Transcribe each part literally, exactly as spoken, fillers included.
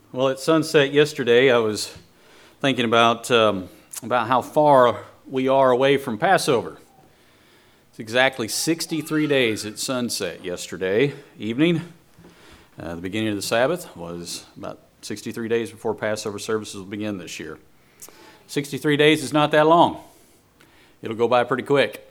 Well, at sunset yesterday, I was thinking about um, about how far we are away from Passover. It's exactly sixty-three days at sunset yesterday evening. Uh, the beginning of the Sabbath was about sixty-three days before Passover services will begin this year. sixty-three days is not that long. It'll go by pretty quick.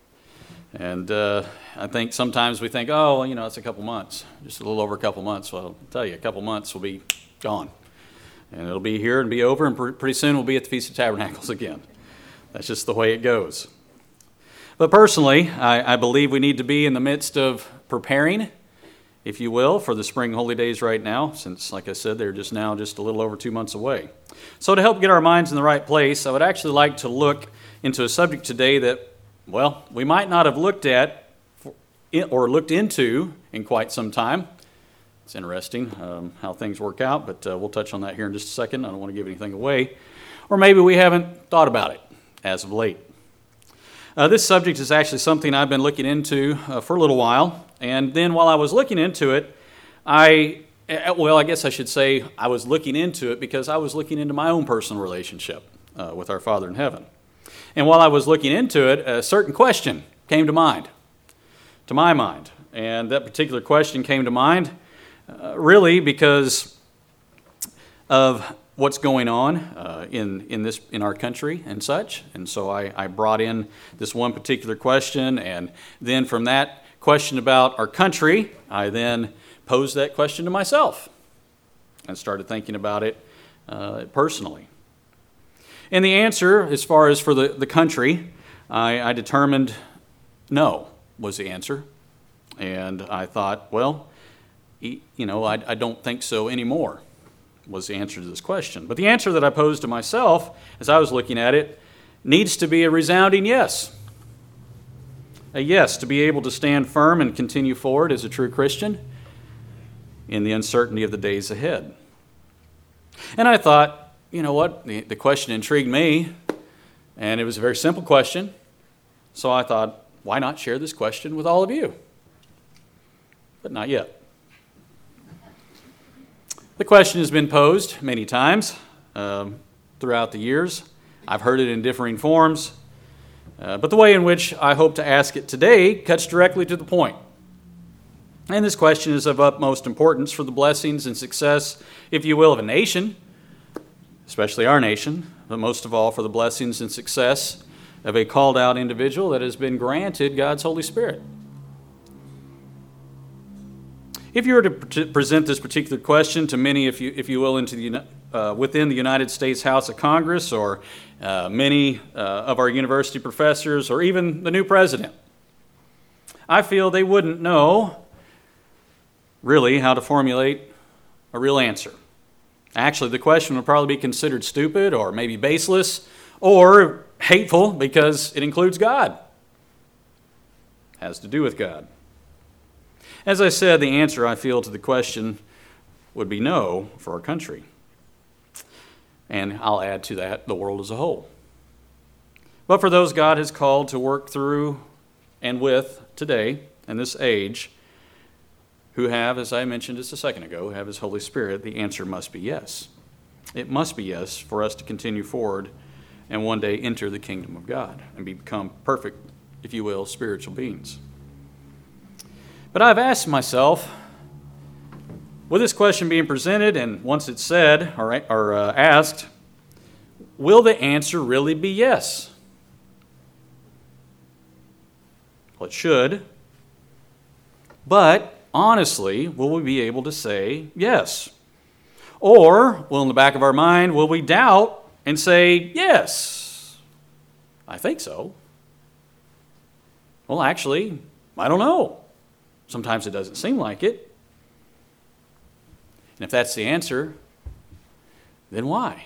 And uh, I think sometimes we think, oh, well, you know, it's a couple months, just a little over a couple months. Well, I'll tell you, a couple months will be gone. And it'll be here and be over, and pr- pretty soon we'll be at the Feast of Tabernacles again. That's just the way it goes. But personally, I, I believe we need to be in the midst of preparing, if you will, for the spring holy days right now, since, like I said, they're just now just a little over two months away. So to help get our minds in the right place, I would actually like to look into a subject today that, well, we might not have looked at for, or looked into in quite some time. It's interesting um, how things work out, but uh, we'll touch on that here in just a second. I don't want to give anything away. Or maybe we haven't thought about it as of late. Uh, this subject is actually something I've been looking into uh, for a little while. And then while I was looking into it, I, well, I guess I should say I was looking into it because I was looking into my own personal relationship uh, with our Father in heaven. And while I was looking into it, a certain question came to mind, to my mind. And that particular question came to mind uh, really because of what's going on uh, in, in, this, in our country and such. And so I, I brought in this one particular question, and then from that question about our country, I then posed that question to myself and started thinking about it uh, personally. And the answer, as far as for the, the country, I, I determined no was the answer. And I thought, well, you know, I, I don't think so anymore was the answer to this question. But the answer that I posed to myself as I was looking at it needs to be a resounding yes. A yes, to be able to stand firm and continue forward as a true Christian in the uncertainty of the days ahead. And I thought, you know what, the, the question intrigued me, and it was a very simple question. So I thought, why not share this question with all of you? But not yet. The question has been posed many times um, throughout the years. I've heard it in differing forms. Uh, but the way in which I hope to ask it today cuts directly to the point. And this question is of utmost importance for the blessings and success, if you will, of a nation, especially our nation, but most of all for the blessings and success of a called out individual that has been granted God's Holy Spirit. If you were to pre- present this particular question to many, if you if you will, into the uh, within the United States House of Congress, or uh, many uh, of our university professors, or even the new president, I feel they wouldn't know really how to formulate a real answer. Actually, the question would probably be considered stupid, or maybe baseless, or hateful because it includes God. It has to do with God. As I said, the answer, I feel, to the question would be no for our country. And I'll add to that the world as a whole. But for those God has called to work through and with today and this age, who have, as I mentioned just a second ago, have His Holy Spirit, the answer must be yes. It must be yes for us to continue forward and one day enter the kingdom of God and become perfect, if you will, spiritual beings. But I've asked myself, with this question being presented, and once it's said or, or uh, asked, will the answer really be yes? Well, it should. But honestly, will we be able to say yes? Or, well, in the back of our mind, will we doubt and say yes? I think so. Well, actually, I don't know. Sometimes it doesn't seem like it. And if that's the answer, then why?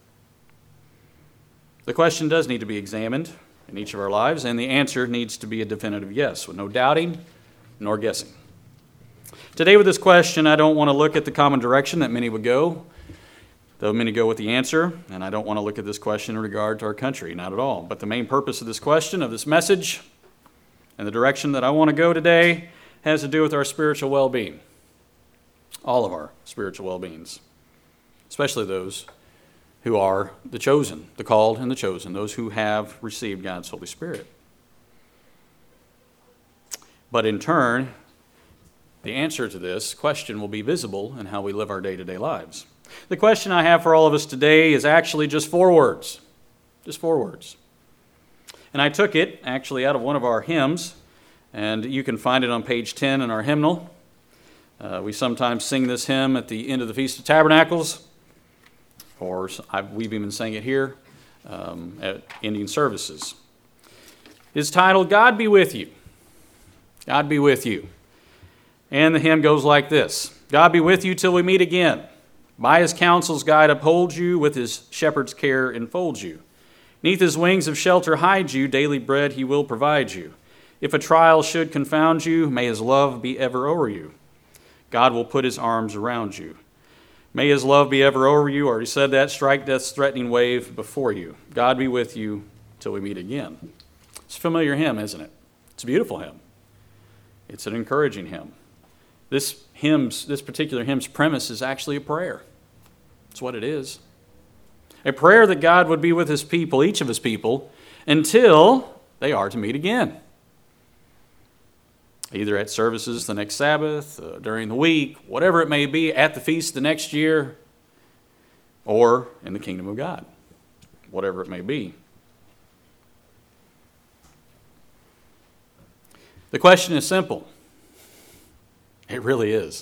The question does need to be examined in each of our lives, and the answer needs to be a definitive yes, with no doubting nor guessing. Today with this question, I don't want to look at the common direction that many would go, though many go with the answer, and I don't want to look at this question in regard to our country, not at all. But the main purpose of this question, of this message, and the direction that I want to go today has to do with our spiritual well-being. All of our spiritual well-beings. especially those who are the chosen, the called and the chosen, those who have received God's Holy Spirit. But in turn, the answer to this question will be visible in how we live our day-to-day lives. The question I have for all of us today is actually just four words. Just four words. And I took it actually out of one of our hymns, and you can find it on page ten in our hymnal. Uh, we sometimes sing this hymn at the end of the Feast of Tabernacles, or I've, we've even sang it here um, at ending services. It's titled, God Be With You. God be with you. And the hymn goes like this. God be with you till we meet again. By his counsel's guide upholds you, with his shepherd's care enfolds you. Neath his wings of shelter hide you, daily bread he will provide you. If a trial should confound you, may his love be ever o'er you. God will put his arms around you. May his love be ever over you. Already said that. Strike death's threatening wave before you. God be with you till we meet again. It's a familiar hymn, isn't it? It's a beautiful hymn. It's an encouraging hymn. This hymn's, this particular hymn's premise is actually a prayer. That's what it is. A prayer that God would be with his people, each of his people, until they are to meet again. Either at services the next Sabbath, uh, during the week, whatever it may be, at the feast the next year, or in the kingdom of God, whatever it may be. The question is simple. It really is.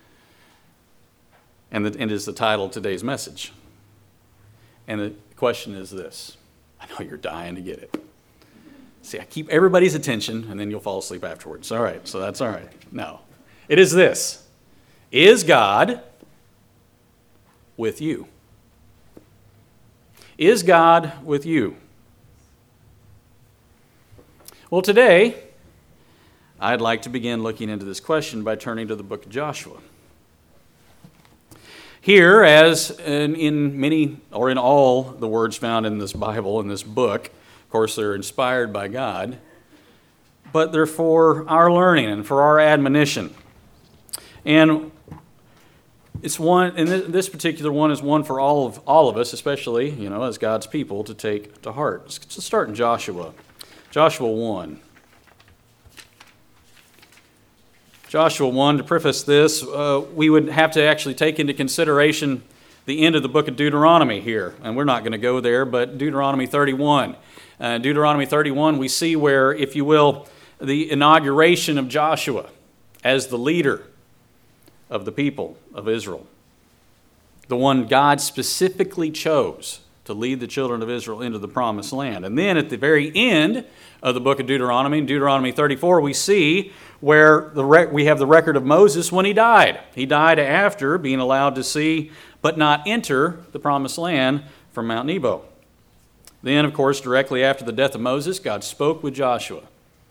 And it is the title of today's message. And the question is this. I know you're dying to get it. See, I keep everybody's attention, and then you'll fall asleep afterwards. All right, so that's all right. No. It is this. Is God with you? Is God with you? Well, today, I'd like to begin looking into this question by turning to the book of Joshua. Here, as in, in many, or in all the words found in this Bible, in this book, of course, they're inspired by God, but they're for our learning and for our admonition. And it's one, and this particular one is one for all of all of us, especially, you know, as God's people, to take to heart. Let's start in Joshua. Joshua one. Joshua one, to preface this, uh, we would have to actually take into consideration the end of the book of Deuteronomy here. And we're not going to go there, but Deuteronomy thirty-one. Uh, Deuteronomy thirty-one, we see where, if you will, the inauguration of Joshua as the leader of the people of Israel. The one God specifically chose to lead the children of Israel into the promised land. And then at the very end of the book of Deuteronomy, in Deuteronomy thirty-four, we see where the rec- we have the record of Moses when he died. He died after being allowed to see but not enter the promised land from Mount Nebo. Then, of course, directly after the death of Moses, God spoke with Joshua.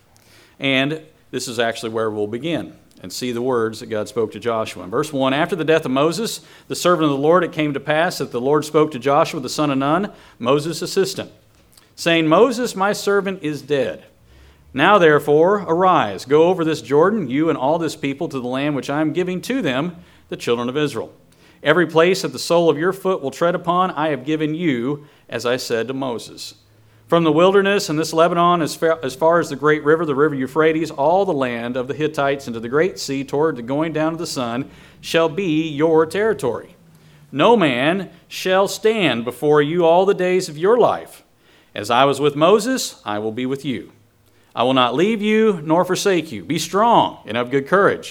And this is actually where we'll begin and see the words that God spoke to Joshua. In verse one, after the death of Moses, the servant of the Lord, it came to pass that the Lord spoke to Joshua, the son of Nun, Moses' assistant, saying, Moses, my servant, is dead. Now, therefore, arise, go over this Jordan, you and all this people, to the land which I am giving to them, the children of Israel. Every place that the sole of your foot will tread upon, I have given you, as I said to Moses. From the wilderness and this Lebanon, as far, as far as the great river, the river Euphrates, all the land of the Hittites into the great sea toward the going down of the sun, shall be your territory. No man shall stand before you all the days of your life. As I was with Moses, I will be with you. I will not leave you nor forsake you. Be strong and of good courage.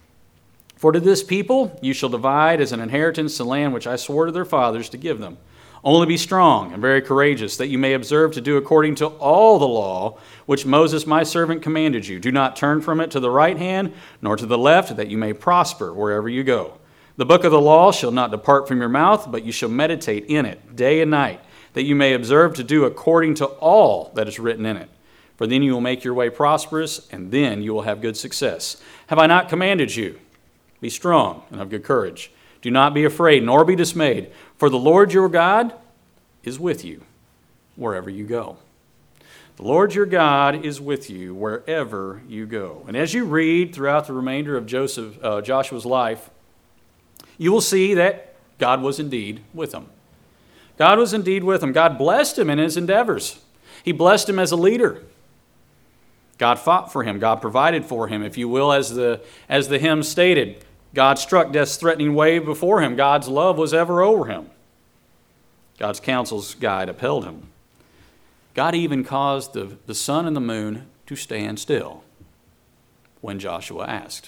For to this people you shall divide as an inheritance the land which I swore to their fathers to give them. Only be strong and very courageous, that you may observe to do according to all the law which Moses my servant commanded you. Do not turn from it to the right hand nor to the left, that you may prosper wherever you go. The book of the law shall not depart from your mouth, but you shall meditate in it day and night, that you may observe to do according to all that is written in it. For then you will make your way prosperous, and then you will have good success. Have I not commanded you? Be strong and of good courage. Do not be afraid, nor be dismayed, for the Lord your God is with you wherever you go. The Lord your God is with you wherever you go. And as you read throughout the remainder of Joseph, uh, Joshua's life, you will see that God was indeed with him. God was indeed with him. God blessed him in his endeavors. He blessed him as a leader. God fought for him. God provided for him, if you will, as the, as the hymn stated. God struck death's threatening wave before him. God's love was ever over him. God's counsel's guide upheld him. God even caused the, the sun and the moon to stand still when Joshua asked.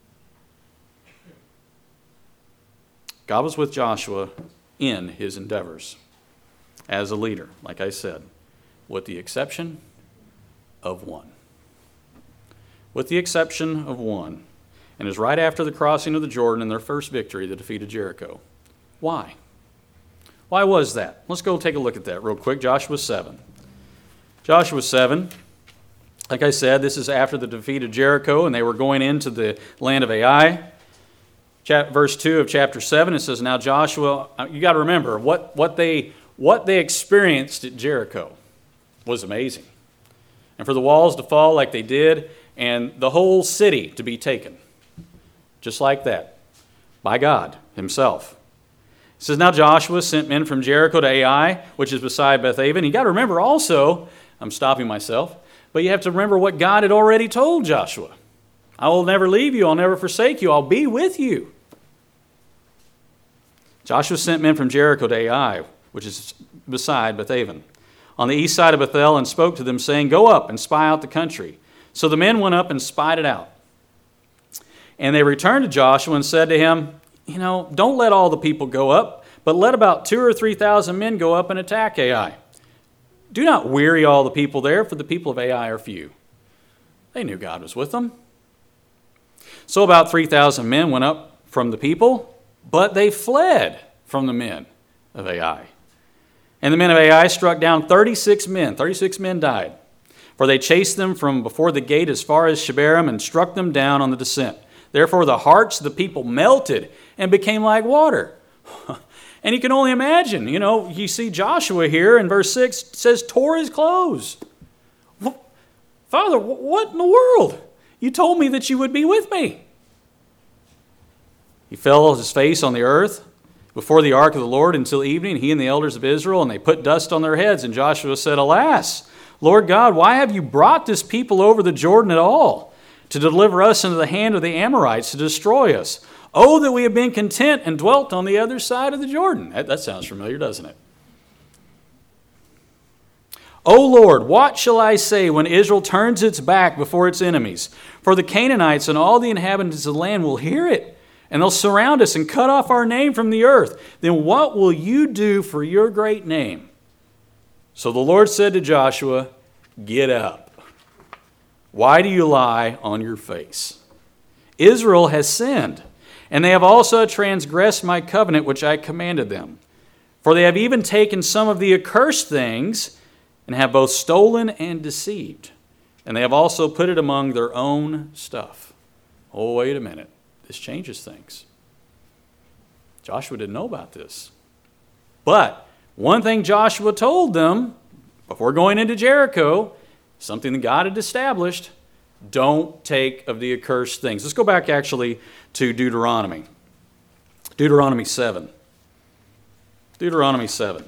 God was with Joshua in his endeavors as a leader, like I said, with the exception of one. With the exception of one. And it was right after the crossing of the Jordan and their first victory, the defeat of Jericho. Why? Why was that? Let's go take a look at that real quick. Joshua seven. Joshua seven, like I said, this is after the defeat of Jericho, and they were going into the land of Ai. Verse two of chapter seven, it says, now Joshua, you got to remember, what, what, they, what they experienced at Jericho was amazing. And for the walls to fall like they did, and the whole city to be taken, just like that, by God himself. It says, now Joshua sent men from Jericho to Ai, which is beside Bethaven. You got to remember also, I'm stopping myself, but you have to remember what God had already told Joshua. I will never leave you, I'll never forsake you, I'll be with you. Joshua sent men from Jericho to Ai, which is beside Bethaven, on the east side of Bethel, and spoke to them, saying, go up and spy out the country. So the men went up and spied it out. And they returned to Joshua and said to him, you know, don't let all the people go up, but let about two or three thousand men go up and attack Ai. Do not weary all the people there, for the people of Ai are few. They knew God was with them. So about three thousand men went up from the people, but they fled from the men of Ai. And the men of Ai struck down thirty-six men. thirty-six men died. For they chased them from before the gate as far as Shebarim and struck them down on the descent. Therefore the hearts of the people melted and became like water. And you can only imagine, you know, you see Joshua here in verse six, it says, tore his clothes. Father, what in the world? You told me that you would be with me. He fell on his face on the earth before the ark of the Lord until evening, he and the elders of Israel, and they put dust on their heads. And Joshua said, alas, Lord God, why have you brought this people over the Jordan at all, to deliver us into the hand of the Amorites, to destroy us? Oh, that we had been content and dwelt on the other side of the Jordan. That, that sounds familiar, doesn't it? O Lord, what shall I say when Israel turns its back before its enemies? For the Canaanites and all the inhabitants of the land will hear it, and they'll surround us and cut off our name from the earth. Then what will you do for your great name? So the Lord said to Joshua, get up. Why do you lie on your face? Israel has sinned, and they have also transgressed my covenant which I commanded them. For they have even taken some of the accursed things, and have both stolen and deceived. And they have also put it among their own stuff. Oh, wait a minute. This changes things. Joshua didn't know about this. But one thing Joshua told them before going into Jericho, something that God had established, don't take of the accursed things. Let's go back actually to Deuteronomy. Deuteronomy seven. Deuteronomy seven.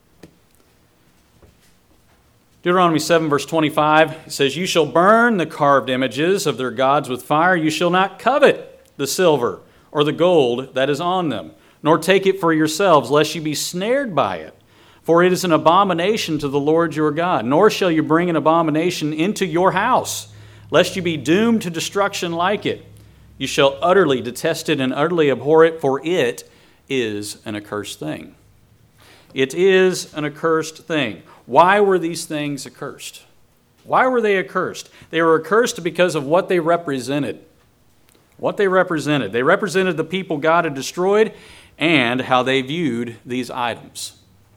Deuteronomy seven, verse twenty-five, it says, you shall burn the carved images of their gods with fire. You shall not covet the silver or the gold that is on them, nor take it for yourselves, lest you be snared by it. For it is an abomination to the Lord your God. Nor shall you bring an abomination into your house, lest you be doomed to destruction like it. You shall utterly detest it and utterly abhor it, for it is an accursed thing. It is an accursed thing. Why were these things accursed? Why were they accursed? They were accursed because of what they represented. What they represented. They represented the people God had destroyed and how they viewed these items.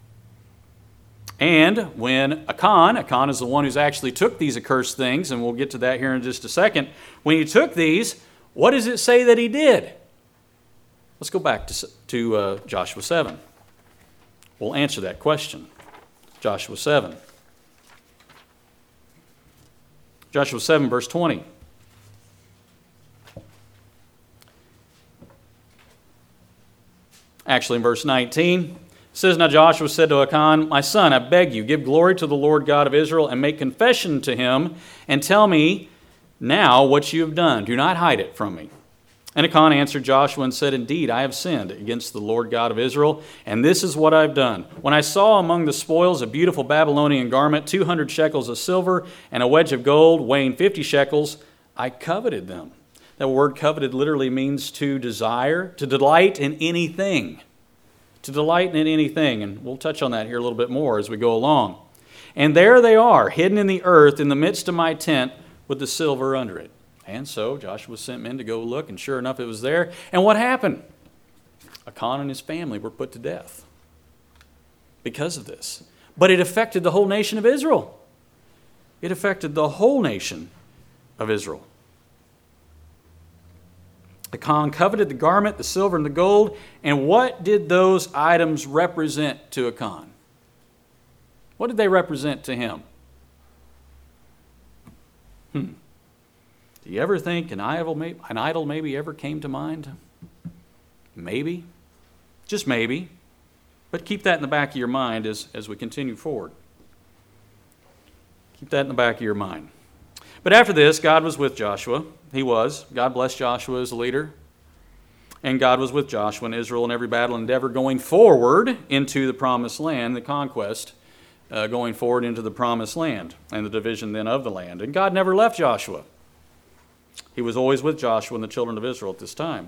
And when Achan, Achan is the one who's actually took these accursed things, and we'll get to that here in just a second. When he took these, what does it say that he did? Let's go back to, to uh, Joshua seven. We'll answer that question. Joshua seven. Joshua seven, verse twenty. Actually, in verse nineteen, it says, Now Joshua said to Achan, My son, I beg you, give glory to the Lord God of Israel and make confession to him and tell me now what you have done. Do not hide it from me. And Achan answered Joshua and said, Indeed, I have sinned against the Lord God of Israel, and this is what I have done. When I saw among the spoils a beautiful Babylonian garment, two hundred shekels of silver, and a wedge of gold weighing fifty shekels, I coveted them. That word coveted literally means to desire, to delight in anything. To delight in anything. And we'll touch on that here a little bit more as we go along. And there they are, hidden in the earth in the midst of my tent with the silver under it. And so Joshua sent men to go look, and sure enough, it was there. And what happened? Achan and his family were put to death because of this. But it affected the whole nation of Israel. It affected the whole nation of Israel. Achan coveted the garment, the silver, and the gold. And what did those items represent to Achan? What did they represent to him? Hmm. Do you ever think an idol, may, an idol maybe ever came to mind? Maybe. Just maybe. But keep that in the back of your mind as, as we continue forward. Keep that in the back of your mind. But after this, God was with Joshua. He was. God blessed Joshua as a leader. And God was with Joshua and Israel in every battle endeavor going forward into the promised land, the conquest, uh, going forward into the promised land and the division then of the land. And God never left Joshua. He was always with Joshua and the children of Israel at this time.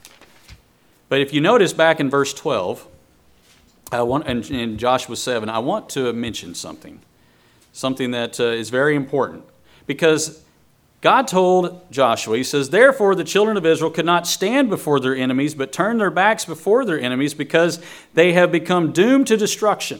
But if you notice back in verse twelve, I want, in, in Joshua seven, I want to mention something. Something that uh, is very important. Because God told Joshua, he says, Therefore the children of Israel could not stand before their enemies, but turned their backs before their enemies, because they have become doomed to destruction.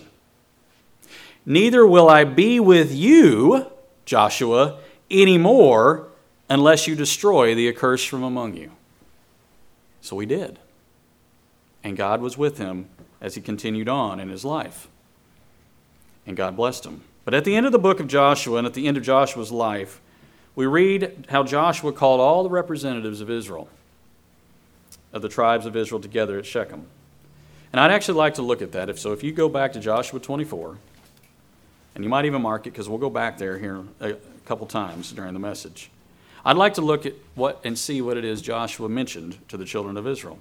Neither will I be with you, Joshua, anymore, unless you destroy the accursed from among you. So he did. And God was with him as he continued on in his life. And God blessed him. But at the end of the book of Joshua and at the end of Joshua's life, we read how Joshua called all the representatives of Israel, of the tribes of Israel, together at Shechem. And I'd actually like to look at that. If so, if you go back to Joshua twenty-four, and you might even mark it because we'll go back there here a couple times during the message. I'd like to look at what and see what it is Joshua mentioned to the children of Israel.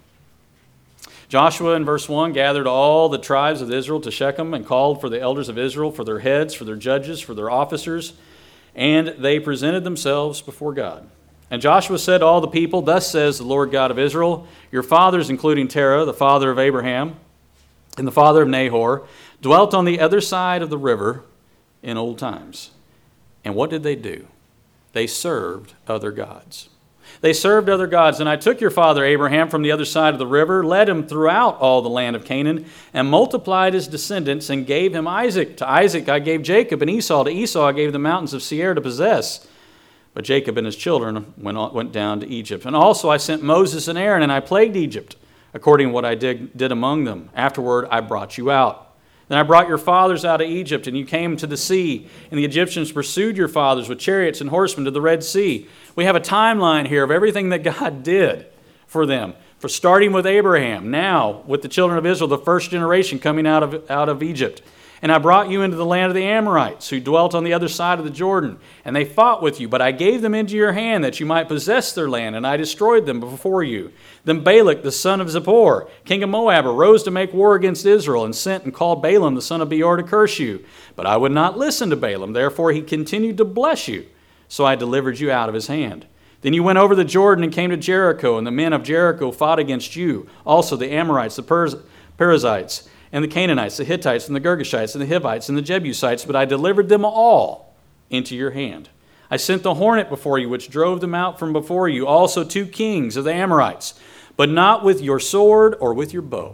Joshua in verse one gathered all the tribes of Israel to Shechem and called for the elders of Israel, for their heads, for their judges, for their officers, and they presented themselves before God. And Joshua said to all the people, Thus says the Lord God of Israel, Your fathers, including Terah, the father of Abraham, and the father of Nahor, dwelt on the other side of the river in old times. And what did they do? They served other gods. They served other gods. And I took your father Abraham from the other side of the river, led him throughout all the land of Canaan, and multiplied his descendants, and gave him Isaac. To Isaac I gave Jacob, and Esau. To Esau I gave the mountains of Seir to possess. But Jacob and his children went, on, went down to Egypt. And also I sent Moses and Aaron, and I plagued Egypt, according to what I did, did among them. Afterward I brought you out. Then I brought your fathers out of Egypt, and you came to the sea, and the Egyptians pursued your fathers with chariots and horsemen to the Red Sea. We have a timeline here of everything that God did for them, for starting with Abraham, now with the children of Israel, the first generation coming out of, out of Egypt. And I brought you into the land of the Amorites, who dwelt on the other side of the Jordan, and they fought with you, but I gave them into your hand that you might possess their land, and I destroyed them before you. Then Balak, the son of Zippor, king of Moab, arose to make war against Israel, and sent and called Balaam, the son of Beor, to curse you. But I would not listen to Balaam, therefore he continued to bless you. So I delivered you out of his hand. Then you went over the Jordan and came to Jericho, and the men of Jericho fought against you, also the Amorites, the Periz- Perizzites, and the Canaanites, the Hittites, and the Girgashites, and the Hivites, and the Jebusites, but I delivered them all into your hand. I sent the hornet before you, which drove them out from before you, also two kings of the Amorites, but not with your sword or with your bow.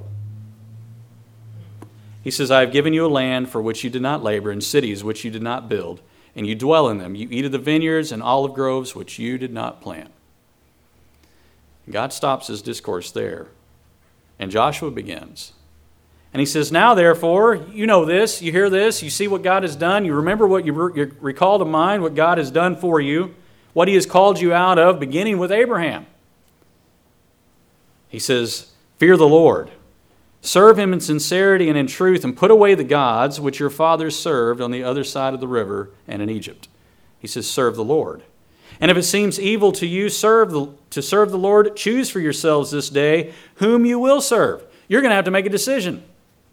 He says, I have given you a land for which you did not labor, and cities which you did not build, and you dwell in them. You eat of the vineyards and olive groves which you did not plant. God stops his discourse there, and Joshua begins. And he says, now therefore, you know this, you hear this, you see what God has done, you remember what you, re- you recall to mind what God has done for you, what he has called you out of, beginning with Abraham. He says, fear the Lord Serve him in sincerity and in truth, and put away the gods which your fathers served on the other side of the river and in Egypt. He says, serve the Lord. And if it seems evil to you serve the, to serve the Lord, choose for yourselves this day whom you will serve. You're going to have to make a decision. It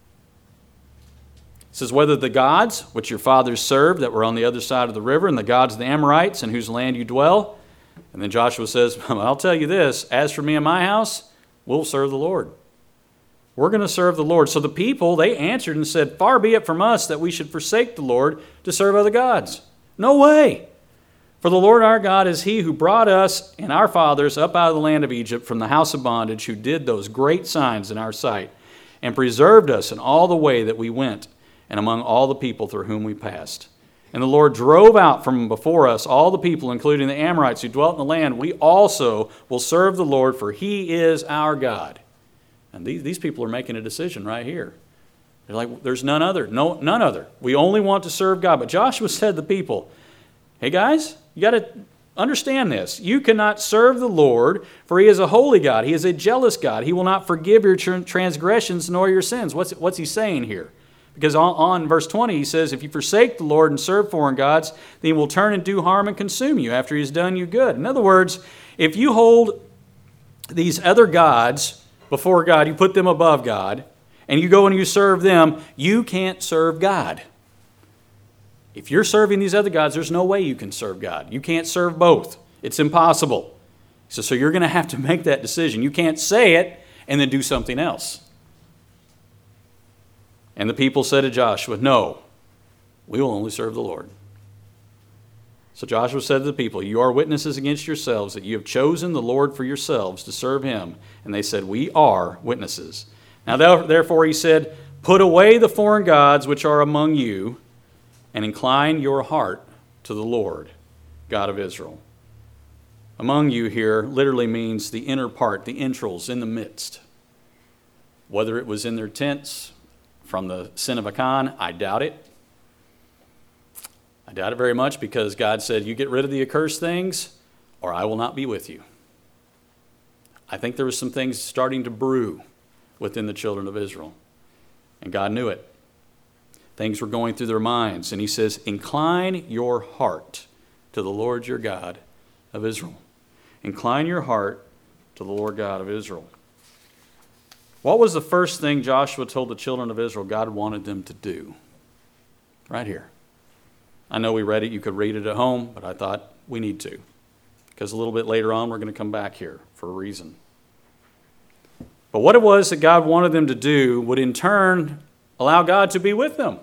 says, whether the gods which your fathers served that were on the other side of the river, and the gods of the Amorites in whose land you dwell. And then Joshua says, I'll tell you this, as for me and my house, we'll serve the Lord. We're going to serve the Lord. So the people, they answered and said, far be it from us that we should forsake the Lord to serve other gods. No way. For the Lord our God is he who brought us and our fathers up out of the land of Egypt from the house of bondage, who did those great signs in our sight, and preserved us in all the way that we went, and among all the people through whom we passed. And the Lord drove out from before us all the people, including the Amorites who dwelt in the land. We also will serve the Lord, for he is our God. And these, these people are making a decision right here. They're like, there's none other. No, none other. We only want to serve God. But Joshua said to the people, hey guys, you got to understand this. You cannot serve the Lord, for he is a holy God. He is a jealous God. He will not forgive your transgressions nor your sins. What's, what's he saying here? Because on, on verse twenty, he says, if you forsake the Lord and serve foreign gods, then he will turn and do harm and consume you after he has done you good. In other words, if you hold these other gods before God, you put them above God, and you go and you serve them, you can't serve God. If you're serving these other gods, there's no way you can serve God. You can't serve both. It's impossible. So, so you're going to have to make that decision. You can't say it and then do something else. And the people said to Joshua, no, we will only serve the Lord. So Joshua said to the people, you are witnesses against yourselves that you have chosen the Lord for yourselves to serve him. And they said, we are witnesses. Now therefore he said, put away the foreign gods which are among you, and incline your heart to the Lord, God of Israel. Among you here literally means the inner part, the entrails, in the midst. Whether it was in their tents from the sin of Achan, I doubt it. I doubt it very much, because God said, you get rid of the accursed things, or I will not be with you. I think there was some things starting to brew within the children of Israel, and God knew it. Things were going through their minds, and he says, incline your heart to the Lord your God of Israel. Incline your heart to the Lord God of Israel. What was the first thing Joshua told the children of Israel God wanted them to do? Right here. I know we read it, you could read it at home, but I thought we need to, because a little bit later on we're going to come back here for a reason. But what it was that God wanted them to do would in turn allow God to be with them,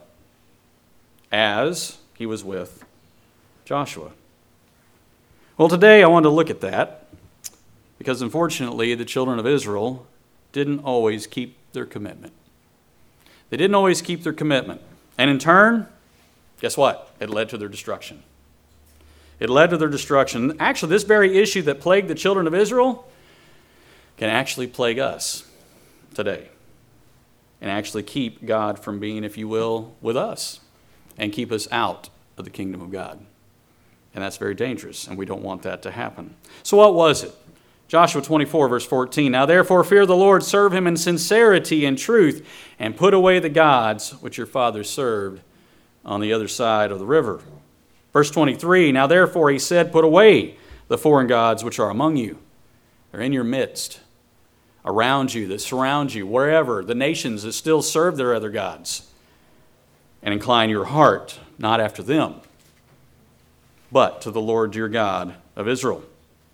as he was with Joshua. Well, today I want to look at that, because unfortunately the children of Israel didn't always keep their commitment. They didn't always keep their commitment. And in turn, guess what? It led to their destruction. It led to their destruction. Actually, this very issue that plagued the children of Israel can actually plague us today, and actually keep God from being, if you will, with us, and keep us out of the kingdom of God. And that's very dangerous, and we don't want that to happen. So what was it? Joshua twenty-four, verse fourteen, now therefore fear the Lord, serve him in sincerity and truth, and put away the gods which your fathers served on the other side of the river. Verse twenty-three, now therefore he said, put away the foreign gods which are among you. They're in your midst, around you, that surround you, wherever, the nations that still serve their other gods. And incline your heart, not after them, but to the Lord your God of Israel.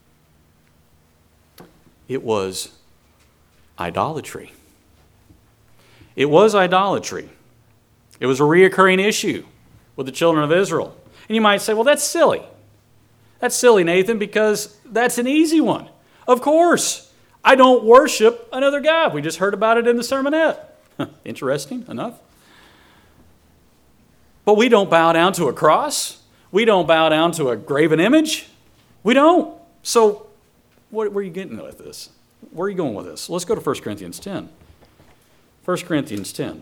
It was idolatry. It was idolatry. It was a reoccurring issue with the children of Israel. And you might say, well, that's silly. That's silly, Nathan, because that's an easy one. Of course, I don't worship another God. We just heard about it in the sermonette. Interesting enough. But we don't bow down to a cross. We don't bow down to a graven image. We don't. So what, where are you getting with this? Where are you going with this? Let's go to First Corinthians ten. First Corinthians ten.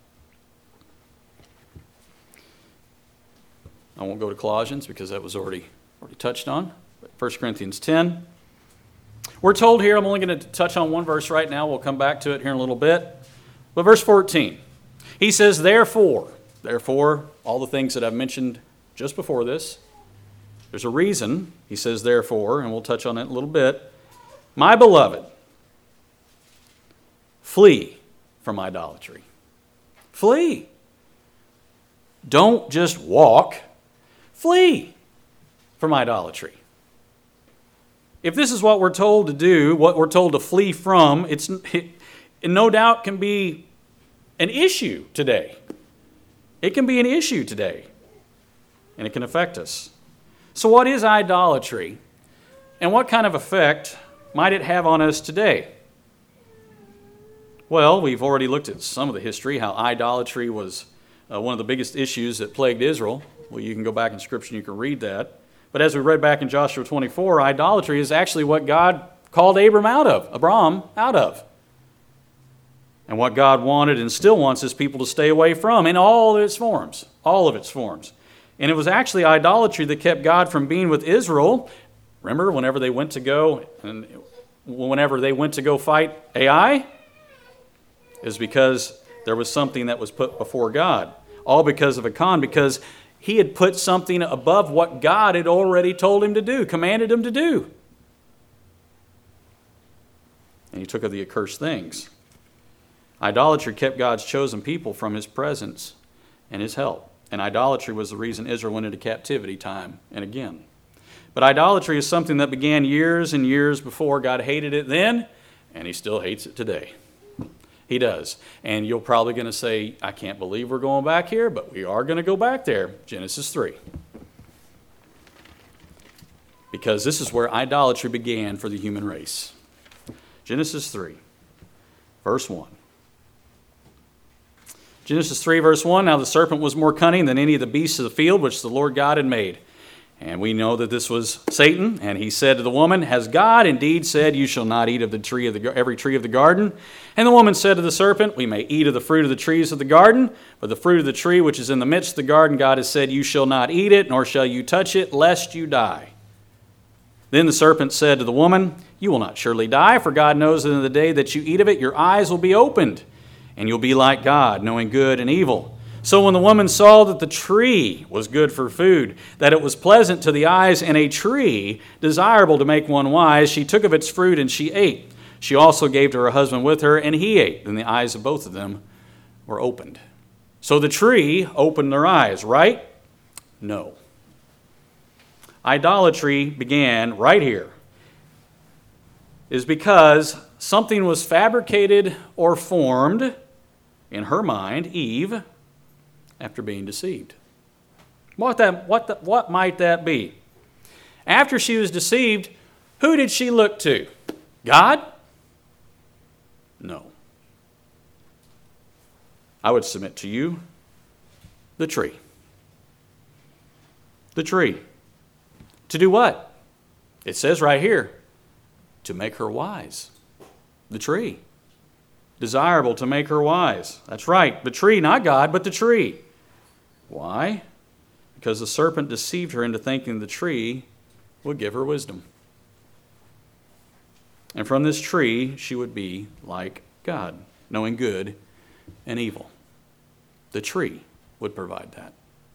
I won't go to Colossians because that was already, already touched on. But First Corinthians ten. We're told here, I'm only going to touch on one verse right now. We'll come back to it here in a little bit. But verse fourteen, he says, therefore, therefore, all the things that I've mentioned just before this, there's a reason he says therefore, and we'll touch on it in a little bit. My beloved, flee from idolatry. Flee. Don't just walk. Flee from idolatry. If this is what we're told to do, what we're told to flee from, it's, it, it no doubt can be an issue today. It can be an issue today, and it can affect us. So what is idolatry, and what kind of effect might it have on us today? Well, we've already looked at some of the history, how idolatry was uh, one of the biggest issues that plagued Israel. Well, you can go back in Scripture and you can read that. But as we read back in Joshua twenty-four, idolatry is actually what God called Abram out of, Abram out of. And what God wanted and still wants his people to stay away from in all of its forms, all of its forms. And it was actually idolatry that kept God from being with Israel. Remember, whenever they went to go, and whenever they went to go fight Ai, is because there was something that was put before God. All because of Achan, because he had put something above what God had already told him to do, commanded him to do. And he took of the accursed things. Idolatry kept God's chosen people from his presence and his help. And idolatry was the reason Israel went into captivity time and again. But idolatry is something that began years and years before. God hated it then, and he still hates it today. He does. And you're probably going to say, I can't believe we're going back here, but we are going to go back there. Genesis three. Because this is where idolatry began for the human race. Genesis three, verse one. Genesis three, verse one, now the serpent was more cunning than any of the beasts of the field which the Lord God had made. And we know that this was Satan, and he said to the woman, has God indeed said, you shall not eat of the tree of the every tree of the garden? And the woman said to the serpent, we may eat of the fruit of the trees of the garden, but the fruit of the tree which is in the midst of the garden, God has said, you shall not eat it, nor shall you touch it, lest you die. Then the serpent said to the woman, you will not surely die, for God knows that in the day that you eat of it, your eyes will be opened, and you'll be like God, knowing good and evil. So when the woman saw that the tree was good for food, that it was pleasant to the eyes, and a tree desirable to make one wise, she took of its fruit and she ate. She also gave to her husband with her, and he ate. Then the eyes of both of them were opened. So the tree opened their eyes, right? No. Idolatry began right here. Is because something was fabricated or formed in her mind, Eve, after being deceived. What that what the, what might that be? After she was deceived, who did she look to? God? No. I would submit to you the tree. The tree. To do what? It says right here, to make her wise. The tree. Desirable to make her wise. That's right. The tree, not God, but the tree. Why? Because the serpent deceived her into thinking the tree would give her wisdom. And from this tree, she would be like God, knowing good and evil. The tree would provide that.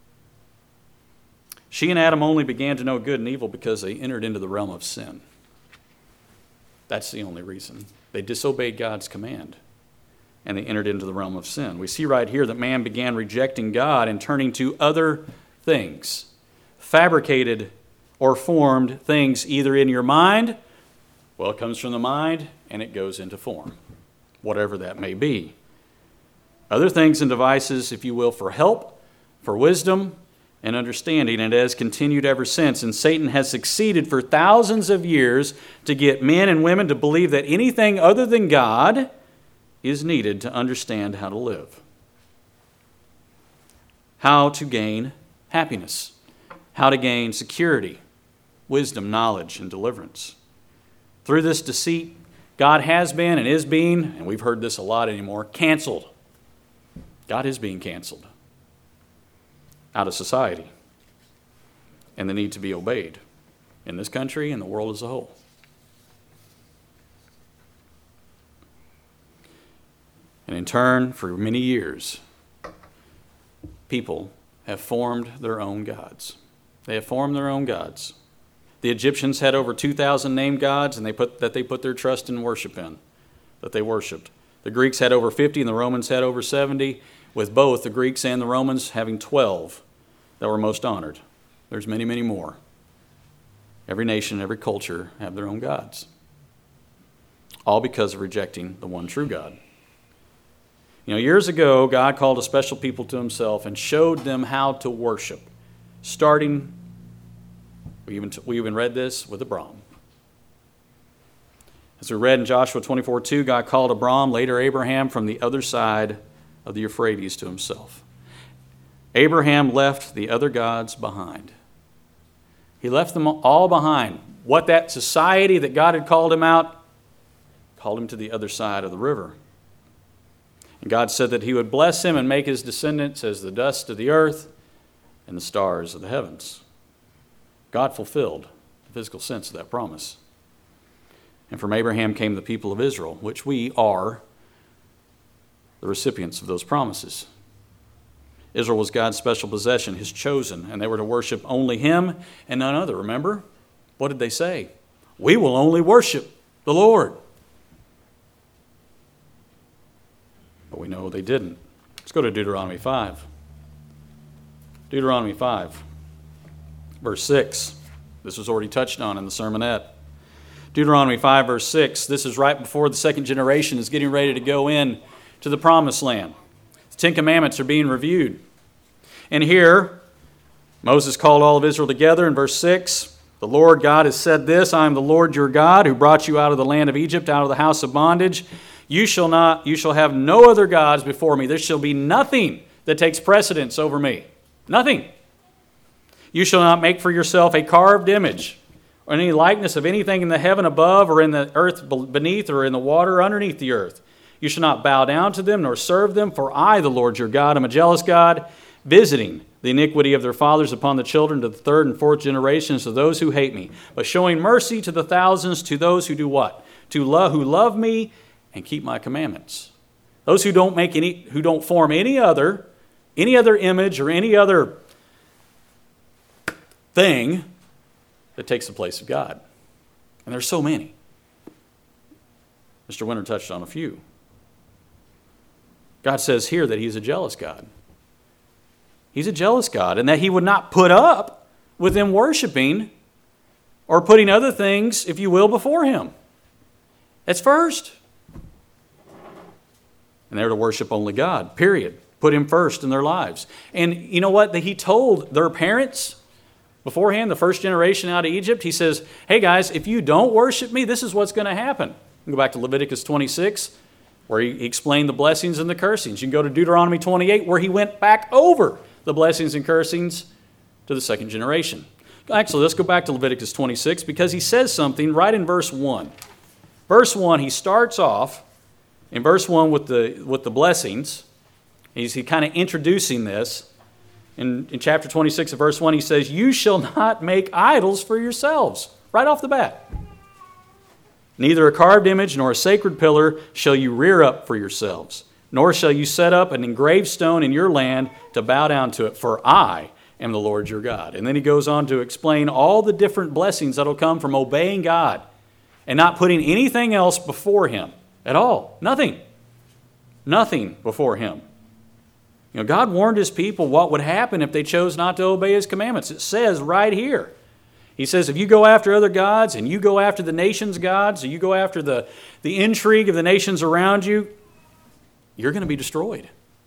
She and Adam only began to know good and evil because they entered into the realm of sin. That's the only reason. They disobeyed God's command, and they entered into the realm of sin. We see right here that man began rejecting God and turning to other things, fabricated or formed things either in your mind, well, it comes from the mind, and it goes into form, whatever that may be. Other things and devices, if you will, for help, for wisdom, and understanding, and it has continued ever since. And Satan has succeeded for thousands of years to get men and women to believe that anything other than God is needed to understand how to live, how to gain happiness, how to gain security, wisdom, knowledge, and deliverance. Through this deceit, God has been and is being, and we've heard this a lot anymore, canceled. God is being canceled out of society, and the need to be obeyed in this country and the world as a whole. And in turn, for many years, people have formed their own gods. They have formed their own gods. The Egyptians had over two thousand named gods and they put, that they put their trust and worship in, that they worshipped. The Greeks had over fifty and the Romans had over seventy, with both the Greeks and the Romans having twelve that were most honored. There's many, many more. Every nation, every culture have their own gods. All because of rejecting the one true God. You know, years ago, God called a special people to himself and showed them how to worship, starting, we even, we even read this with Abram. As we read in Joshua twenty-four two, God called Abram, later Abraham, from the other side of the Euphrates to himself. Abraham left the other gods behind. He left them all behind. What that society that God had called him out, called him to the other side of the river. And God said that he would bless him and make his descendants as the dust of the earth and the stars of the heavens. God fulfilled the physical sense of that promise. And from Abraham came the people of Israel, which we are the recipients of those promises. Israel was God's special possession, his chosen, and they were to worship only him and none other. Remember? What did they say? We will only worship the Lord. But we know they didn't. Let's go to Deuteronomy five. Deuteronomy five, verse six. This was already touched on in the sermonette. Deuteronomy five, verse six. This is right before the second generation is getting ready to go in to the promised land. The Ten Commandments are being reviewed. And here, Moses called all of Israel together in verse six. The Lord God has said this, I am the Lord your God who brought you out of the land of Egypt, out of the house of bondage. You shall not, you shall have no other gods before me. There shall be nothing that takes precedence over me. Nothing. You shall not make for yourself a carved image or any likeness of anything in the heaven above or in the earth beneath or in the water underneath the earth. You shall not bow down to them nor serve them, for I, the Lord your God, am a jealous God, visiting the iniquity of their fathers upon the children to the third and fourth generations of those who hate me, but showing mercy to the thousands to those who do what? To love, who love me and keep my commandments. Those who don't make any, who don't form any other, any other image or any other thing that takes the place of God. And there's so many. Mister Winter touched on a few. God says here that he's a jealous God. He's a jealous God, and that he would not put up with them worshiping or putting other things, if you will, before him. That's first. And they're to worship only God, period. Put him first in their lives. And you know what? He told their parents beforehand, the first generation out of Egypt, he says, hey guys, if you don't worship me, this is what's going to happen. Go back to Leviticus twenty-six, where he explained the blessings and the cursings. You can go to Deuteronomy twenty-eight, where he went back over the blessings and cursings to the second generation. Actually, let's go back to Leviticus twenty-six, because he says something right in verse one. Verse one, he starts off in verse one with the with the blessings. He's he kind of introducing this. In, in chapter twenty-six of verse one, he says, you shall not make idols for yourselves. Right off the bat. Neither a carved image nor a sacred pillar shall you rear up for yourselves, nor shall you set up an engraved stone in your land to bow down to it, for I am the Lord your God. And then he goes on to explain all the different blessings that will come from obeying God and not putting anything else before him at all. Nothing. Nothing before him. You know, God warned his people what would happen if they chose not to obey his commandments. It says right here. He says, if you go after other gods and you go after the nation's gods, or you go after the, the intrigue of the nations around you, you're going to be destroyed.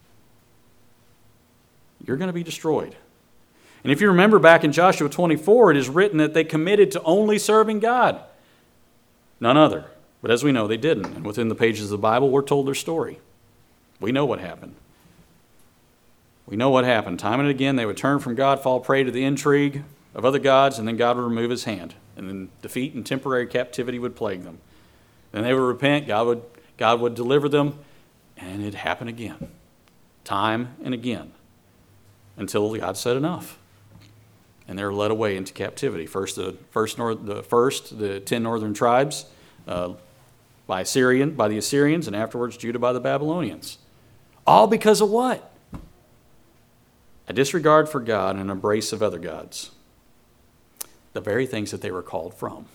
You're going to be destroyed. And if you remember back in Joshua twenty-four, it is written that they committed to only serving God, none other. But as we know, they didn't. And within the pages of the Bible, we're told their story. We know what happened. We know what happened. Time and again, they would turn from God, fall prey to the intrigue of other gods, and then God would remove his hand. And then defeat and temporary captivity would plague them. Then they would repent, God would, God would deliver them, and it'd happen again. Time and again. Until God said enough. And they were led away into captivity. First, the first, nor- the, first, the ten northern tribes uh, by Assyrian, by the Assyrians, and afterwards Judah by the Babylonians. All because of what? A disregard for God and an embrace of other gods. The very things that they were called from.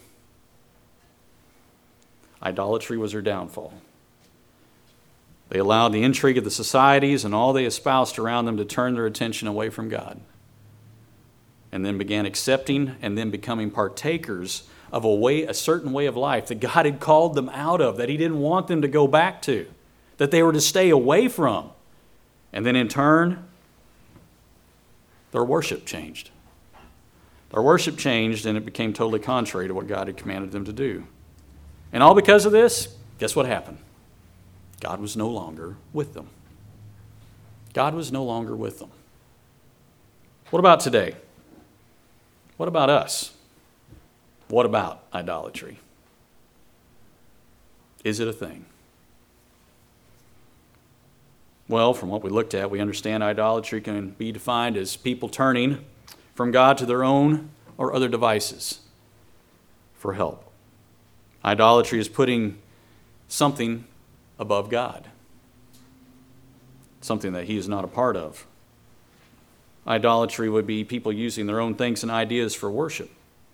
Idolatry was their downfall. They allowed the intrigue of the societies and all they espoused around them to turn their attention away from God. And then began accepting and then becoming partakers of a way, a certain way of life that God had called them out of, that He didn't want them to go back to, that they were to stay away from. And then in turn, their worship changed. Their worship changed and it became totally contrary to what God had commanded them to do. And all because of this, guess what happened? God was no longer with them. God was no longer with them. What about today? What about us? What about idolatry? Is it a thing? Well, from what we looked at, we understand idolatry can be defined as people turning from God to their own or other devices for help. Idolatry is putting something above God, something that He is not a part of. Idolatry would be people using their own things and ideas for worship.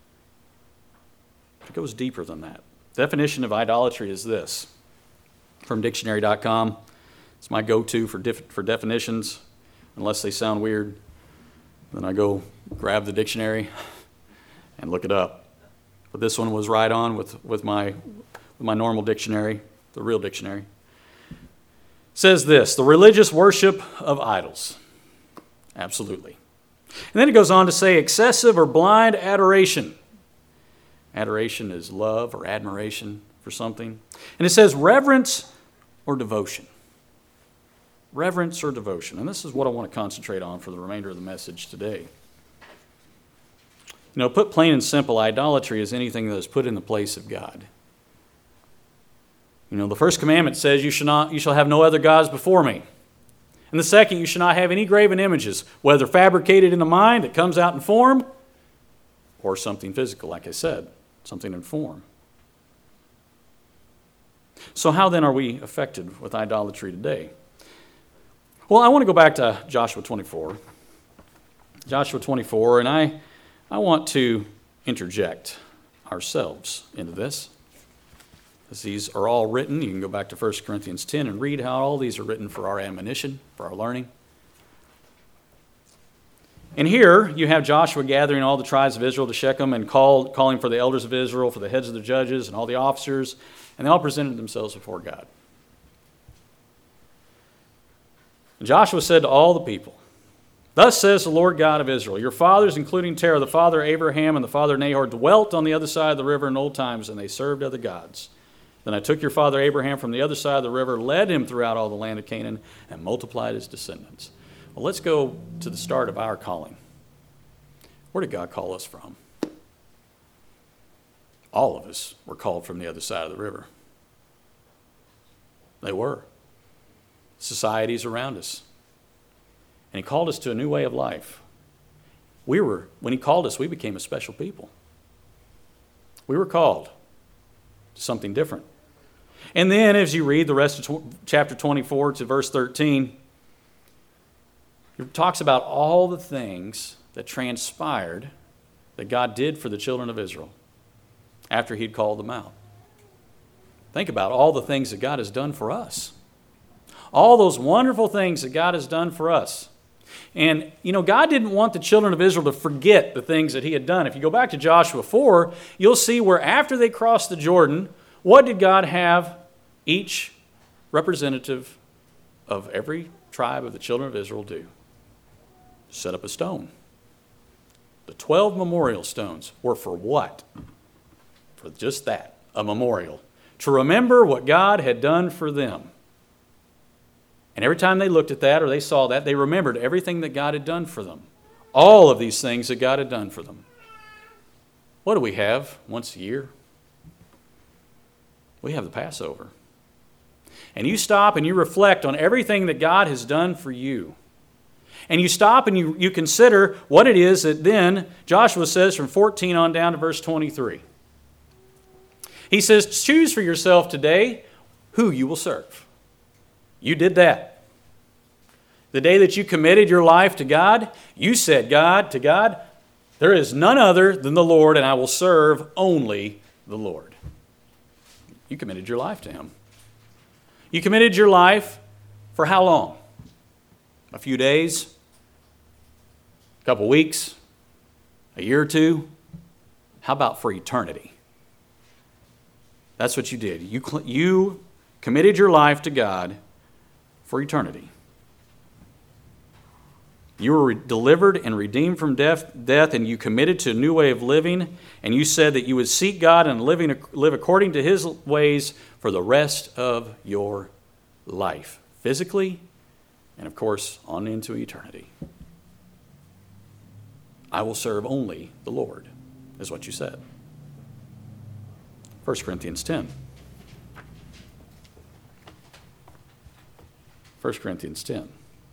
It goes deeper than that. Definition of idolatry is this, from dictionary dot com. It's my go-to for def- for definitions, unless they sound weird. Then I go grab the dictionary and look it up. But this one was right on with, with my with my normal dictionary, the real dictionary. It says this, the religious worship of idols. Absolutely. And then it goes on to say excessive or blind adoration. Adoration is love or admiration for something. And it says reverence or devotion. Reverence or devotion. And this is what I want to concentrate on for the remainder of the message today. You know, put plain and simple, idolatry is anything that is put in the place of God. You know, the first commandment says you shall not, you shall have no other gods before me. And the second, you shall not have any graven images, whether fabricated in the mind that comes out in form, or something physical, like I said, something in form. So how then are we affected with idolatry today? Well, I want to go back to Joshua twenty-four. Joshua twenty-four, and I, I want to interject ourselves into this. As these are all written, you can go back to First Corinthians ten and read how all these are written for our admonition, for our learning. And here you have Joshua gathering all the tribes of Israel to Shechem and call, calling for the elders of Israel, for the heads of the judges and all the officers, and they all presented themselves before God. And Joshua said to all the people, thus says the Lord God of Israel, your fathers, including Terah, the father of Abraham and the father of Nahor, dwelt on the other side of the river in old times, and they served other gods. Then I took your father Abraham from the other side of the river, led him throughout all the land of Canaan, and multiplied his descendants. Well, let's go to the start of our calling. Where did God call us from? All of us were called from the other side of the river. They were. Societies around us. And He called us to a new way of life. We were, when He called us, we became a special people. We were called to something different. And then as you read the rest of tw- chapter twenty-four to verse thirteen, it talks about all the things that transpired that God did for the children of Israel after He'd called them out. Think about all the things that God has done for us. All those wonderful things that God has done for us. And, you know, God didn't want the children of Israel to forget the things that He had done. If you go back to Joshua four, you'll see where after they crossed the Jordan, what did God have each representative of every tribe of the children of Israel do? Set up a stone. The twelve memorial stones were for what? For just that, a memorial. To remember what God had done for them. And every time they looked at that or they saw that, they remembered everything that God had done for them. All of these things that God had done for them. What do we have once a year? We have the Passover. And you stop and you reflect on everything that God has done for you. And you stop and you, you consider what it is that then Joshua says from fourteen on down to verse twenty-three. He says, choose for yourself today who you will serve. You did that. The day that you committed your life to God, you said, God, to God, there is none other than the Lord, and I will serve only the Lord. You committed your life to Him. You committed your life for how long? A few days? A couple weeks? A year or two? How about for eternity? That's what you did. You, you committed your life to God for eternity. You were delivered and redeemed from death, death, and you committed to a new way of living, and you said that you would seek God and living, live according to His ways for the rest of your life, physically, and of course, on into eternity. I will serve only the Lord, is what you said. First Corinthians ten. First Corinthians ten.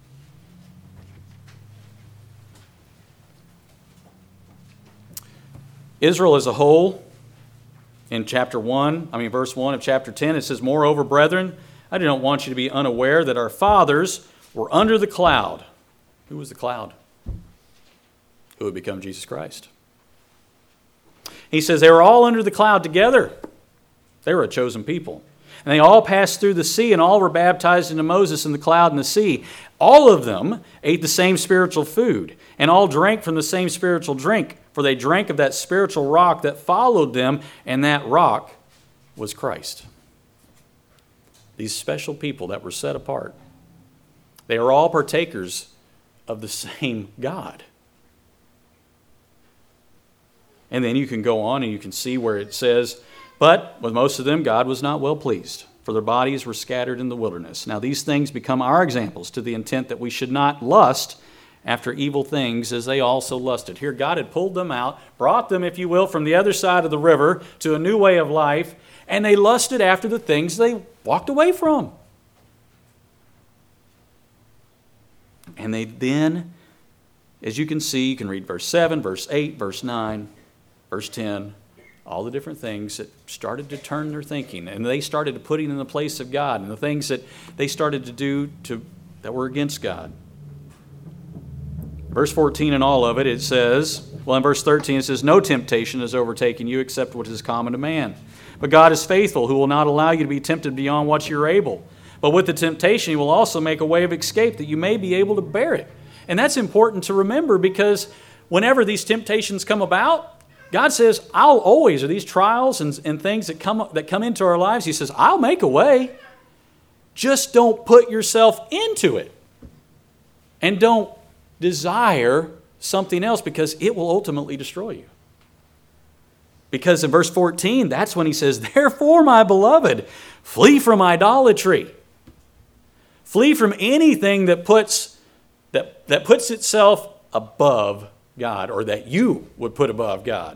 Israel as a whole, in chapter one, I mean verse one of chapter ten, it says, moreover, brethren, I do not want you to be unaware that our fathers were under the cloud. Who was the cloud? Who would become Jesus Christ. He says they were all under the cloud together. They were a chosen people. And they all passed through the sea, and all were baptized into Moses in the cloud and the sea. All of them ate the same spiritual food, and all drank from the same spiritual drink, for they drank of that spiritual rock that followed them, and that rock was Christ. These special people that were set apart, they are all partakers of the same God. And then you can go on and you can see where it says, but with most of them, God was not well pleased, for their bodies were scattered in the wilderness. Now these things become our examples to the intent that we should not lust after evil things as they also lusted. Here God had pulled them out, brought them, if you will, from the other side of the river to a new way of life, and they lusted after the things they walked away from. And they then, as you can see, you can read verse seven, verse eight, verse nine, verse ten, all the different things that started to turn their thinking, and they started to put it in the place of God, and the things that they started to do to, that were against God. Verse fourteen and all of it, it says, well, in verse thirteen it says, no temptation has overtaken you except what is common to man. But God is faithful, who will not allow you to be tempted beyond what you're able. But with the temptation, He will also make a way of escape that you may be able to bear it. And that's important to remember, because whenever these temptations come about, God says, I'll always, or these trials and, and things that come, that come into our lives, He says, I'll make a way. Just don't put yourself into it. And don't desire something else, because it will ultimately destroy you. Because in verse fourteen, that's when He says, therefore, my beloved, flee from idolatry. Flee from anything that puts, that, that puts itself above God, or that you would put above God.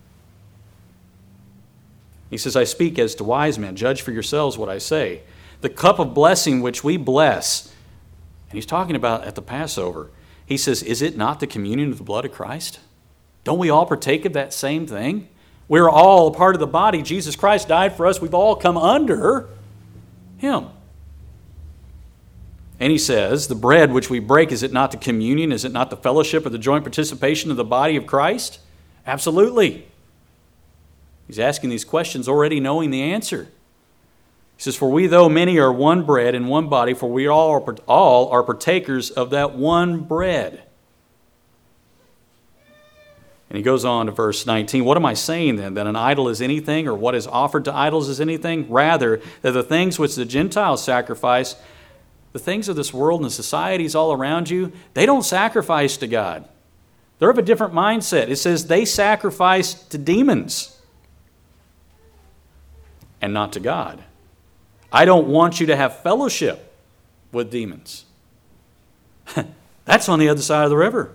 He says, I speak as to wise men. Judge for yourselves what I say. The cup of blessing which we bless, and He's talking about at the Passover, He says, is it not the communion of the blood of Christ? Don't we all partake of that same thing? We're all a part of the body. Jesus Christ died for us. We've all come under Him. And He says, the bread which we break, is it not the communion? Is it not the fellowship or the joint participation of the body of Christ? Absolutely. He's asking these questions already knowing the answer. He says, for we, though many, are one bread and one body, for we all are, all are partakers of that one bread. And he goes on to verse nineteen. What am I saying then? That an idol is anything, or what is offered to idols is anything? Rather, that the things which the Gentiles sacrifice, the things of this world and the societies all around you, they don't sacrifice to God. They're of a different mindset. It says they sacrifice to demons and not to God. I don't want you to have fellowship with demons. That's on the other side of the river.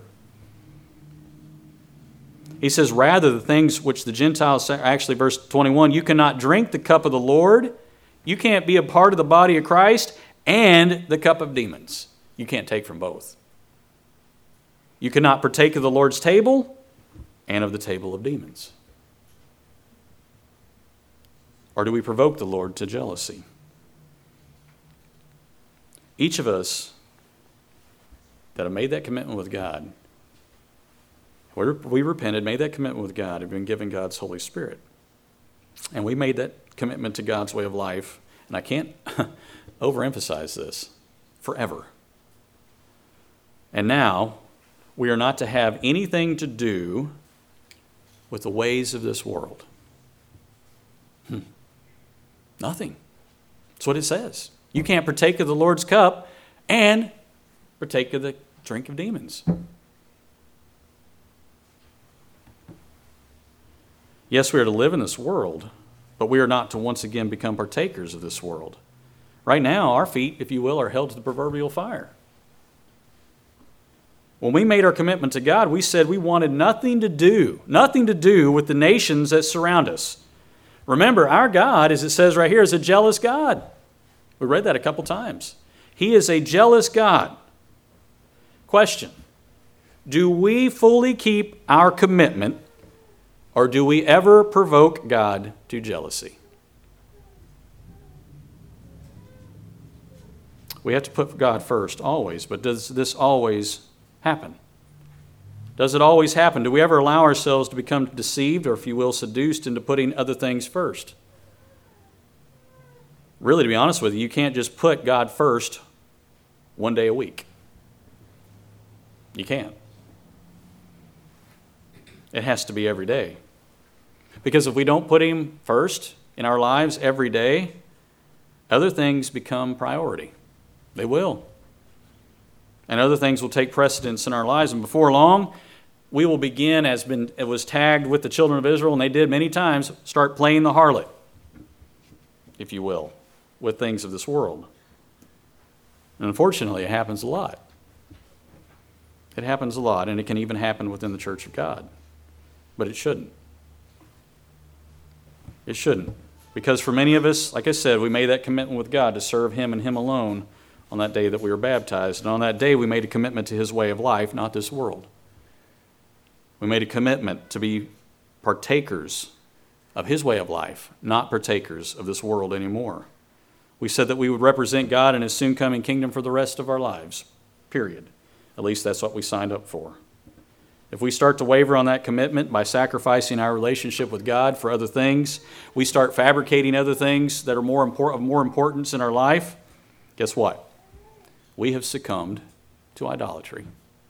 He says, rather, the things which the Gentiles, actually verse twenty-one, you cannot drink the cup of the Lord. You can't be a part of the body of Christ and the cup of demons. You can't take from both. You cannot partake of the Lord's table and of the table of demons. Or do we provoke the Lord to jealousy? Each of us that have made that commitment with God, we repented, made that commitment with God, have been given God's Holy Spirit. And we made that commitment to God's way of life, and I can't overemphasize this, forever. And now, we are not to have anything to do with the ways of this world. Hmm. Nothing. That's what it says. You can't partake of the Lord's cup and partake of the drink of demons. Yes, we are to live in this world, but we are not to once again become partakers of this world. Right now, our feet, if you will, are held to the proverbial fire. When we made our commitment to God, we said we wanted nothing to do, nothing to do with the nations that surround us. Remember, our God, as it says right here, is a jealous God. We read that a couple times. He is a jealous God. Question: do we fully keep our commitment, or do we ever provoke God to jealousy? We have to put God first, always, but does this always happen? Does it always happen? Do we ever allow ourselves to become deceived, or if you will, seduced into putting other things first? Really, to be honest with you, you can't just put God first one day a week. You can't. It has to be every day. Because if we don't put Him first in our lives every day, other things become priority. They will. And other things will take precedence in our lives. And before long, we will begin, as been, it was tagged with the children of Israel, and they did many times, start playing the harlot, if you will, with things of this world. And unfortunately, it happens a lot. It happens a lot, and it can even happen within the church of God. But it shouldn't. It shouldn't. Because for many of us, like I said, we made that commitment with God to serve Him and Him alone on that day that we were baptized. And on that day, we made a commitment to His way of life, not this world. We made a commitment to be partakers of His way of life, not partakers of this world anymore. We said that we would represent God in His soon coming kingdom for the rest of our lives, period. At least that's what we signed up for. If we start to waver on that commitment by sacrificing our relationship with God for other things, we start fabricating other things that are more important, of more importance in our life, guess what? We have succumbed to idolatry.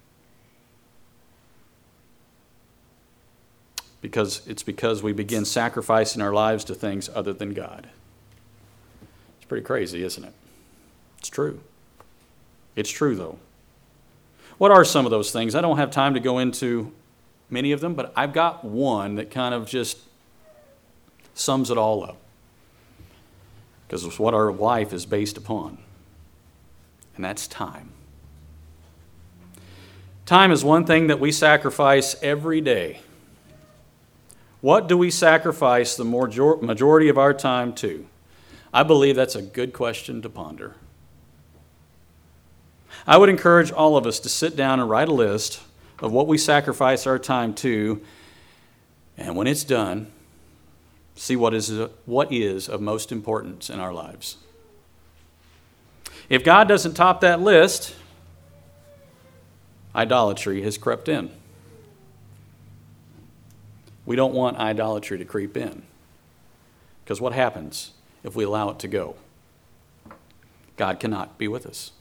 Because it's because we begin sacrificing our lives to things other than God. It's pretty crazy, isn't it? It's true. It's true, though. What are some of those things? I don't have time to go into many of them, but I've got one that kind of just sums it all up. Because it's what our life is based upon. And that's time. Time is one thing that we sacrifice every day. What do we sacrifice the majority of our time to? I believe that's a good question to ponder. I would encourage all of us to sit down and write a list of what we sacrifice our time to, and when it's done, see what is, what is of most importance in our lives. If God doesn't top that list, idolatry has crept in. We don't want idolatry to creep in. Because what happens if we allow it to go? God cannot be with us.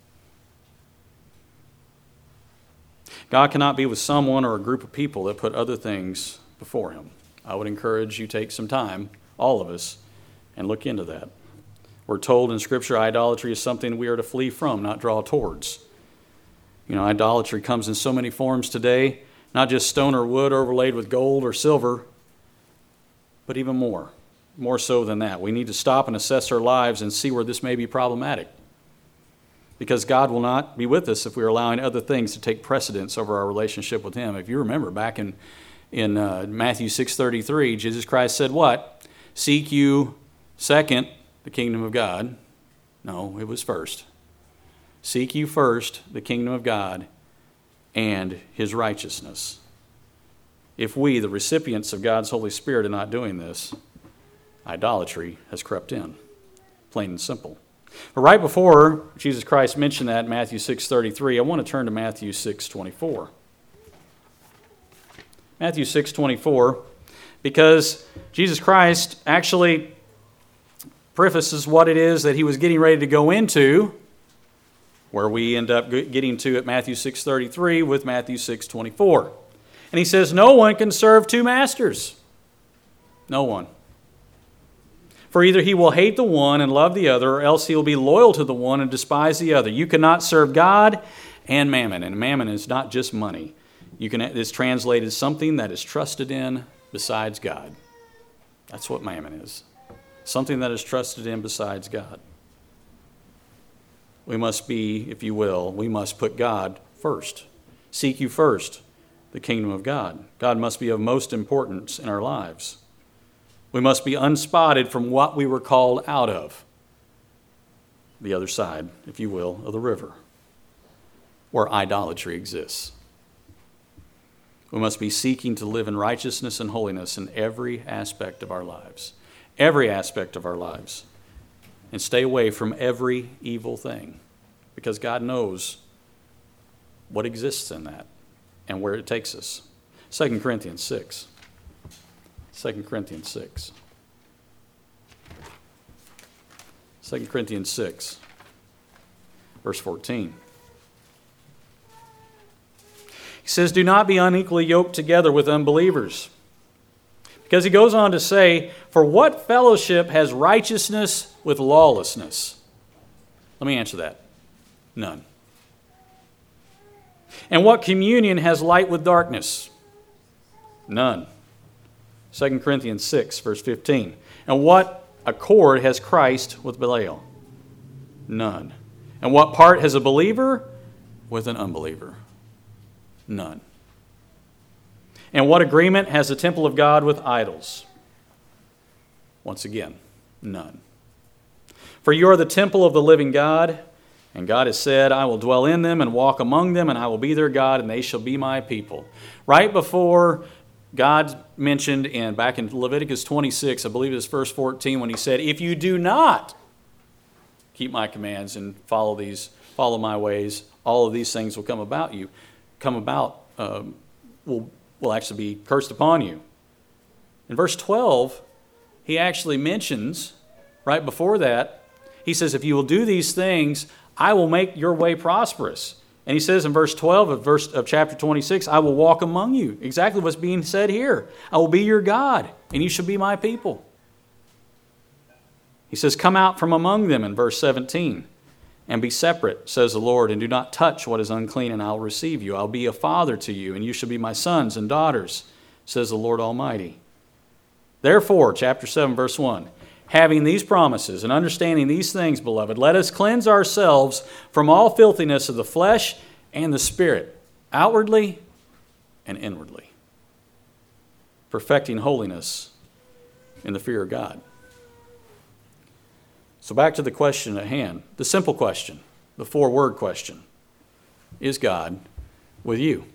God cannot be with someone or a group of people that put other things before Him. I would encourage you to take some time, all of us, and look into that. We're told in Scripture idolatry is something we are to flee from, not draw towards. You know, idolatry comes in so many forms today, not just stone or wood overlaid with gold or silver, but even more, more so than that. We need to stop and assess our lives and see where this may be problematic. Because God will not be with us if we're allowing other things to take precedence over our relationship with Him. If you remember back in, in uh, Matthew six thirty-three, Jesus Christ said what? Seek you second the kingdom of God. No, it was first. Seek you first the kingdom of God and His righteousness. If we, the recipients of God's Holy Spirit, are not doing this, Idolatry has crept in, plain and simple. But right before Jesus Christ mentioned that in Matthew six thirty-three, I want to turn to Matthew six twenty-four. Matthew six twenty-four, because Jesus Christ actually prefaces what it is that he was getting ready to go into, where we end up getting to at Matthew six thirty-three with Matthew six twenty-four. And he says, no one can serve two masters. No one. For either he will hate the one and love the other, or else he will be loyal to the one and despise the other. You cannot serve God and mammon. And mammon is not just money. You can, it's translated something that is trusted in besides God. That's what mammon is. Something that is trusted in besides God. We must be, if you will, we must put God first. Seek you first the kingdom of God. God must be of most importance in our lives. We must be unspotted from what we were called out of, the other side, if you will, of the river, where idolatry exists. We must be seeking to live in righteousness and holiness in every aspect of our lives, every aspect of our lives, and stay away from every evil thing, because God knows what exists in that and where it takes us. Second Corinthians six. Second Corinthians six. Second Corinthians six, verse fourteen. He says, do not be unequally yoked together with unbelievers. Because he goes on to say, for what fellowship has righteousness with lawlessness? Let me answer that. None. And what communion has light with darkness? None. Second Corinthians six, verse fifteen. And what accord has Christ with Belial? None. And what part has a believer with an unbeliever? None. And what agreement has the temple of God with idols? Once again, none. For you are the temple of the living God, and God has said, I will dwell in them and walk among them, and I will be their God, and they shall be my people. Right before God mentioned in back in Leviticus twenty-six, I believe it was verse fourteen, when he said, if you do not keep my commands and follow these, follow my ways, all of these things will come about you, come about, um, will, will actually be cursed upon you. In verse twelve, he actually mentions, right before that, he says, if you will do these things, I will make your way prosperous. And he says in verse twelve of, verse, of chapter twenty-six, I will walk among you. Exactly what's being said here. I will be your God, and you shall be my people. He says, come out from among them in verse seventeen, and be separate, says the Lord, and do not touch what is unclean, and I'll receive you. I'll be a father to you, and you shall be my sons and daughters, says the Lord Almighty. Therefore, chapter seven, verse one, having these promises and understanding these things, beloved, let us cleanse ourselves from all filthiness of the flesh and the spirit, outwardly and inwardly, perfecting holiness in the fear of God. So back to the question at hand, the simple question, the four-word question. Is God with you?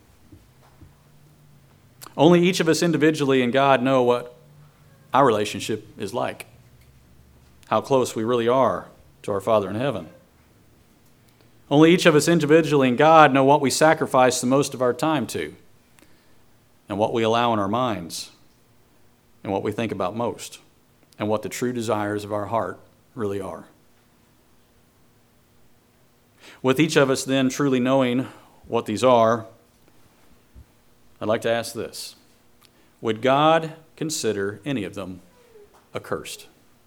Only each of us individually and God know what our relationship is like, how close we really are to our Father in heaven. Only each of us individually and God know what we sacrifice the most of our time to, and what we allow in our minds, and what we think about most, and what the true desires of our heart really are. With each of us then truly knowing what these are, I'd like to ask this. Would God consider any of them accursed?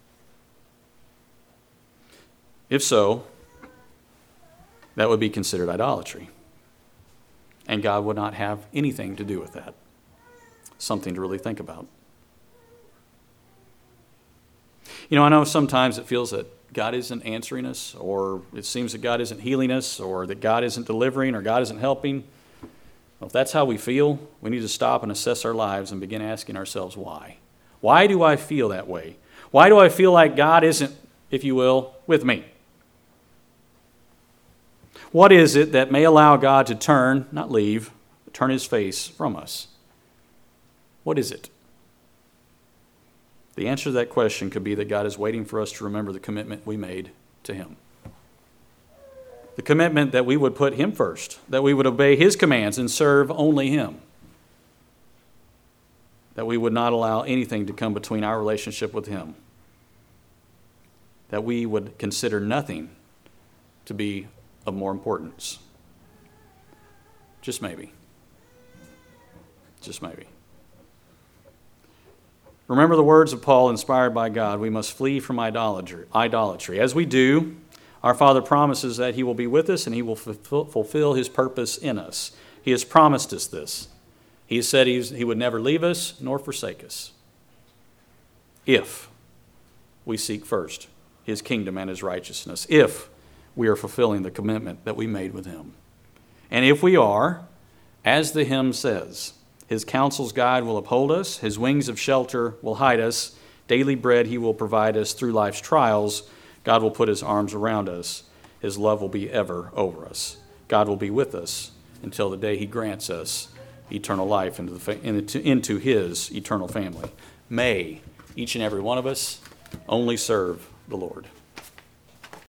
If so, that would be considered idolatry. And God would not have anything to do with that. Something to really think about. You know, I know sometimes it feels that God isn't answering us, or it seems that God isn't healing us, or that God isn't delivering, or God isn't helping. Well, if that's how we feel, we need to stop and assess our lives and begin asking ourselves why. Why do I feel that way? Why do I feel like God isn't, if you will, with me? What is it that may allow God to turn, not leave, but turn his face from us? What is it? The answer to that question could be that God is waiting for us to remember the commitment we made to him. The commitment that we would put him first, that we would obey his commands and serve only him. That we would not allow anything to come between our relationship with him. That we would consider nothing to be of more importance. Just maybe. Just maybe. Remember the words of Paul, inspired by God. We must flee from idolatry. Idolatry. As we do, our Father promises that he will be with us and he will fulfill his purpose in us. He has promised us this. He has said he's, he would never leave us nor forsake us if we seek first his kingdom and his righteousness, if we are fulfilling the commitment that we made with him. And if we are, as the hymn says, his counsel's guide will uphold us, his wings of shelter will hide us, daily bread he will provide us through life's trials, God will put his arms around us, his love will be ever over us. God will be with us until the day he grants us eternal life into, the fa- into, into his eternal family. May each and every one of us only serve the Lord.